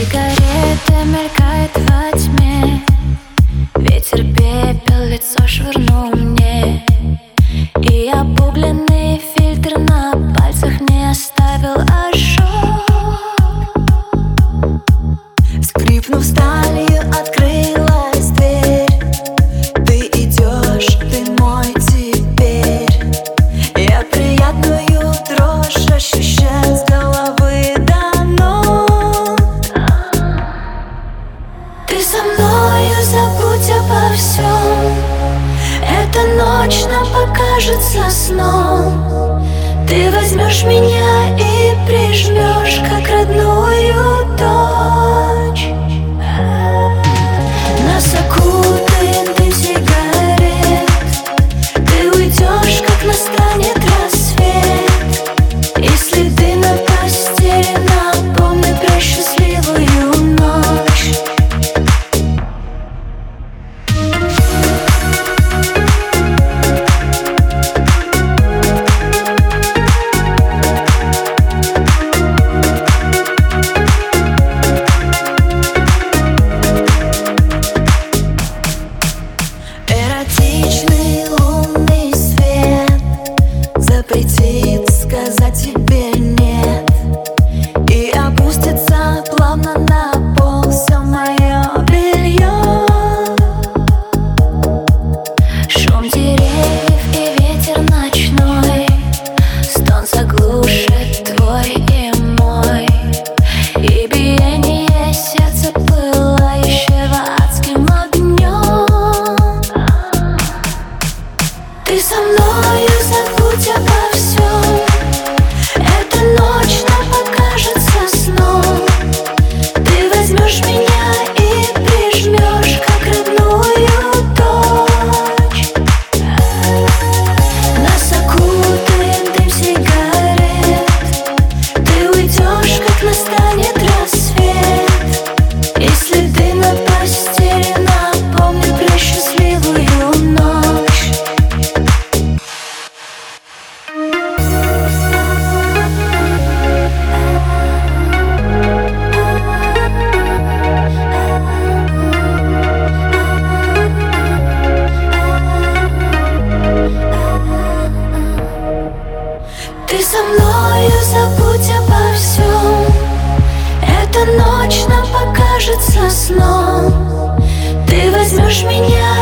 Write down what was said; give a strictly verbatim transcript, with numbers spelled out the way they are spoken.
Сигарета мелькает во тьме, ветер пепел лицо швырнул мне, и обугленный фильтр на пальцах не оставил ожог. Скрипнув сталью, открылась дверь. Ты идешь, ты мой теперь. Я приятную дрожь ощущаю с головы до ног. Ты со мною, забудь обо всем. Эта ночь нам покажется сном. Ты возьмешь меня и прижмешь, как родную дочь. Нас окутает дым сигарет. Ты уйдешь, как настанет рассвет. И следы на постели напомнят про счастливую ночь. Эротичный лунный свет запретит сказать тебе нет, и опустится плавно на пол все мое белье. Шум деревьев и ветер ночной, стон заглушит твой и мой, и биение сердца пылающего адским огнем. Ты со мною, забудь обо всем. Эта ночь нам покажется сном. Ты возьмешь меня и прижмешь, как родную дочь. Нас окутает дым сигарет. Ты уйдешь, как настанет рассвет. И следы на постели напомнят про счастливую ночь. Ты со мною, забудь обо всем. Эта ночь нам покажется сном. Ты возьмешь меня